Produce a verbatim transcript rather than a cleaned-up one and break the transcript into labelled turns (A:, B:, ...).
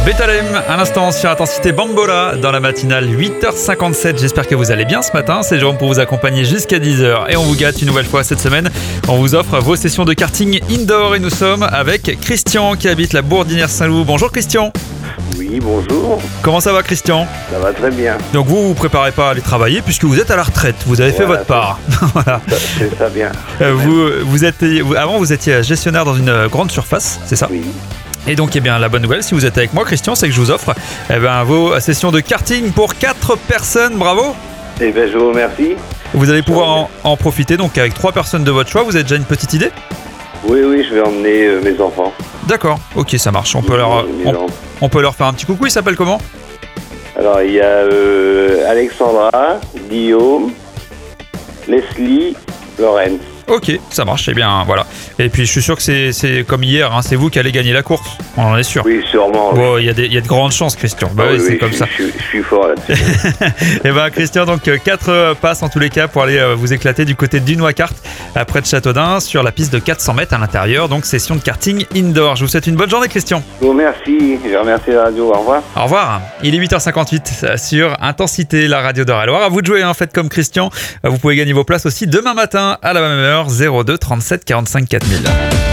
A: Betalem, à l'instant sur Intensité Bambola dans la matinale huit heures cinquante-sept. J'espère que vous allez bien ce matin. C'est Jérôme pour vous accompagner jusqu'à dix heures. Et on vous gâte une nouvelle fois cette semaine. On vous offre vos sessions de karting indoor et nous sommes avec Christian qui habite la Bourdinière Saint-Loup. Bonjour Christian.
B: Oui, bonjour.
A: Comment ça va Christian?
B: Ça va très bien.
A: Donc vous vous préparez pas à aller travailler puisque vous êtes à la retraite. Vous avez fait
B: Voilà,
A: votre part. Voilà.
B: Ça, c'est ça bien.
A: Euh, vous, vous êtes, vous- avant vous étiez gestionnaire dans une euh, grande surface, c'est ça?
B: Oui.
A: Et donc, eh bien, la bonne nouvelle, si vous êtes avec moi, Christian, c'est que je vous offre eh ben, vos sessions de karting pour quatre personnes. Bravo!
B: Eh bien, je vous remercie.
A: Vous allez pouvoir en, en profiter donc avec trois personnes de votre choix. Vous avez déjà une petite idée?
B: Oui, oui, je vais emmener euh, mes enfants.
A: D'accord, ok, ça marche. On peut, leur,
B: Mes
A: on,
B: enfants.
A: on peut leur faire un petit coucou. Il s'appelle comment?
B: Alors, il y a euh, Alexandra, Guillaume, Leslie, Lorraine.
A: Ok, ça marche. Eh bien, voilà. Et puis, je suis sûr que c'est, c'est comme hier. Hein, c'est vous qui allez gagner la course. On en est sûr.
B: Oui, sûrement. oui.
A: Bon, il y, a des- il y a de grandes chances, Christian. Bah
B: Ah
A: oui,
B: oui,
A: c'est
B: oui,
A: comme
B: je,
A: ça.
B: Je, je suis fort là-dessus.
A: Et ben Christian, donc quatre passes en tous les cas pour aller euh, vous éclater du côté du Noicart, euh, près de Châteaudun, sur la piste de quatre cents mètres à l'intérieur. Donc session de karting indoor. Je vous souhaite une bonne journée, Christian.
B: Je vous remercie. Je remercie la radio. Au revoir.
A: Au revoir. Il est huit heures cinquante-huit sur Intensité, la radio d'Eure-et-Loire. À vous de jouer, hein, faites comme Christian. Vous pouvez gagner vos places aussi demain matin à la même heure, zéro deux trente-sept quarante-cinq quatre mille.